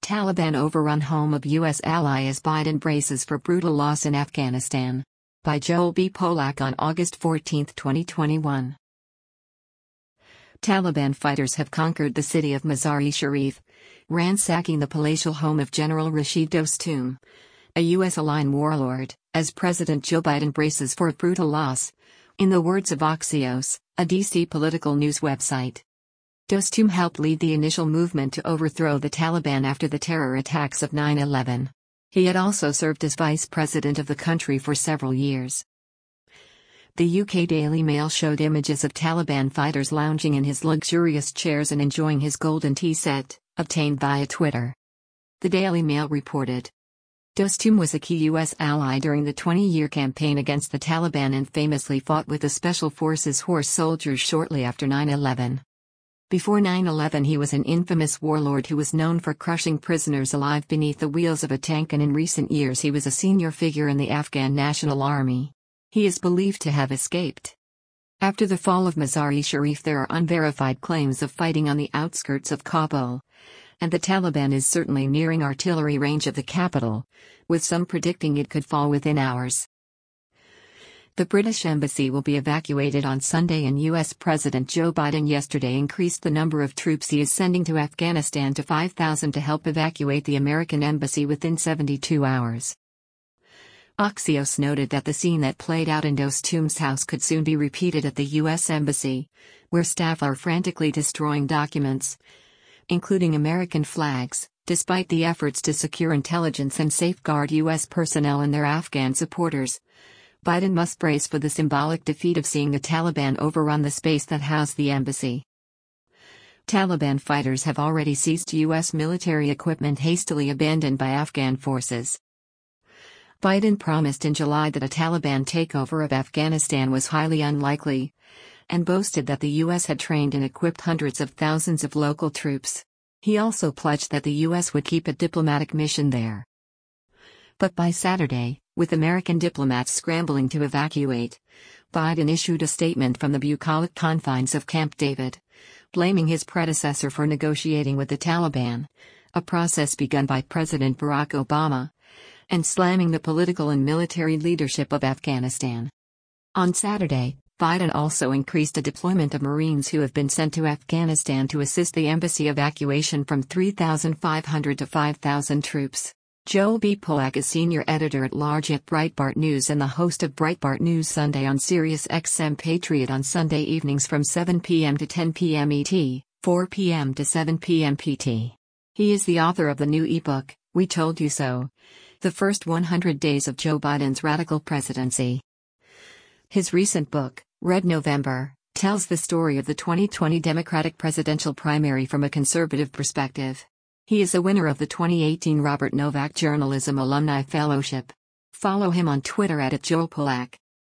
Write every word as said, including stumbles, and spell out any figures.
Taliban overrun home of U S ally as Biden braces for brutal loss in Afghanistan. By Joel B. Polak on August fourteenth, twenty twenty-one. Taliban fighters have conquered the city of Mazar-e-Sharif, ransacking the palatial home of General Rashid Dostum, a U S-aligned warlord, as President Joe Biden braces for a brutal loss, in the words of Axios, a D C political news website. Dostum helped lead the initial movement to overthrow the Taliban after the terror attacks of nine eleven. He had also served as vice president of the country for several years. The U K Daily Mail showed images of Taliban fighters lounging in his luxurious chairs and enjoying his golden tea set, obtained via Twitter. The Daily Mail reported, Dostum was a key U S ally during the twenty-year campaign against the Taliban and famously fought with the Special Forces horse soldiers shortly after nine eleven. Before nine eleven he was an infamous warlord who was known for crushing prisoners alive beneath the wheels of a tank, and in recent years he was a senior figure in the Afghan National Army. He is believed to have escaped. After the fall of Mazar-e-Sharif there are unverified claims of fighting on the outskirts of Kabul, and the Taliban is certainly nearing artillery range of the capital, with some predicting it could fall within hours. The British embassy will be evacuated on Sunday, and U S President Joe Biden yesterday increased the number of troops he is sending to Afghanistan to five thousand to help evacuate the American embassy within seventy-two hours. Axios noted that the scene that played out in Dostum's house could soon be repeated at the U S Embassy, where staff are frantically destroying documents, including American flags, despite the efforts to secure intelligence and safeguard U S personnel and their Afghan supporters. Biden must brace for the symbolic defeat of seeing the Taliban overrun the space that housed the embassy. Taliban fighters have already seized U S military equipment hastily abandoned by Afghan forces. Biden promised in July that a Taliban takeover of Afghanistan was highly unlikely, and boasted that the U S had trained and equipped hundreds of thousands of local troops. He also pledged that the U S would keep a diplomatic mission there. But by Saturday, with American diplomats scrambling to evacuate, Biden issued a statement from the bucolic confines of Camp David, blaming his predecessor for negotiating with the Taliban, a process begun by President Barack Obama, and slamming the political and military leadership of Afghanistan. On Saturday, Biden also increased a deployment of Marines who have been sent to Afghanistan to assist the embassy evacuation from three thousand five hundred to five thousand troops. Joel B. Polak is senior editor-at-large at Breitbart News and the host of Breitbart News Sunday on Sirius X M Patriot on Sunday evenings from seven p m to ten p m E T, four p m to seven p m P T. He is the author of the new ebook, We Told You So: The First one hundred Days of Joe Biden's Radical Presidency. His recent book, Red November, tells the story of the twenty twenty Democratic presidential primary from a conservative perspective. He is a winner of the twenty eighteen Robert Novak Journalism Alumni Fellowship. Follow him on Twitter at Joel Polak.